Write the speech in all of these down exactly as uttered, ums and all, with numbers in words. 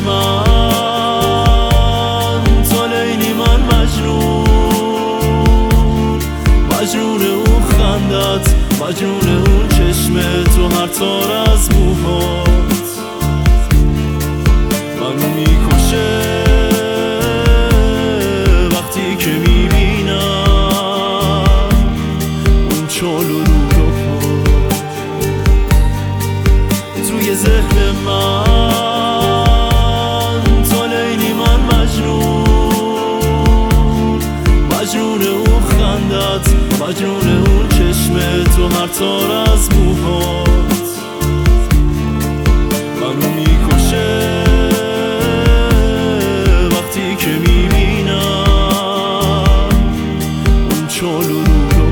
من تو لیلی من مجنون، مجنون اون خندت، مجنون اون چشم تو هر تار از موهات منو میکشه وقتی که میبینم اون چال و رو رو توی ذهن من تو لیلی من مجنون، مجنون اون خندت، مجنون اون چشم تو هر تار از موهات منو میکشه وقتی که میبینم اون چال و رو رو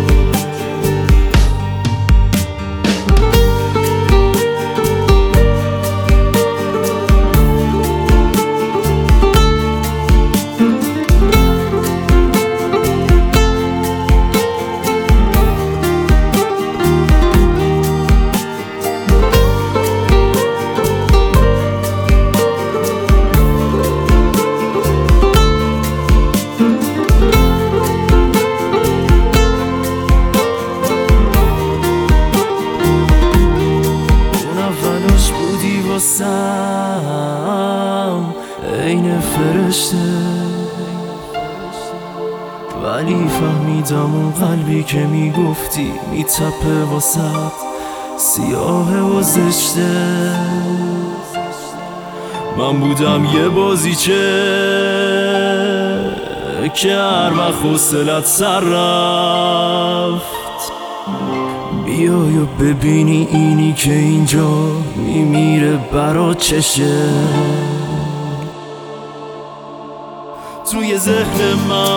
واسم عین فرشته، ولی فهمیدم اون قلبی که میگفتی میتپه واسد سیاه و زشته. من بودم یه بازیچه که هر وقت حوصلت سر رفت بیای و ببینی اینی که اینجا میمیره برا چشه. توی ذهن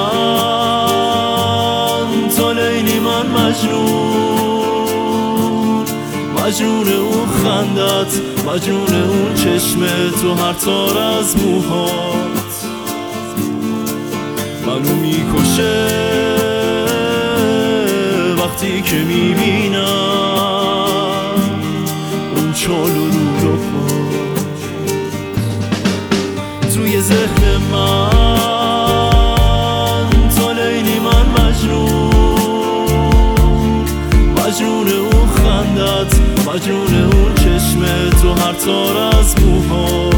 من تو لیلی من مجنون، مجنون اون خندت، مجنون اون چشم تو هر تار از موهات منو میکشه وقتی که میبینم اون چال و رو رو توی ذهن من تو لیلی من مجنون، مجنون اون خندت، مجنون اون چشم تو هر تار از موهات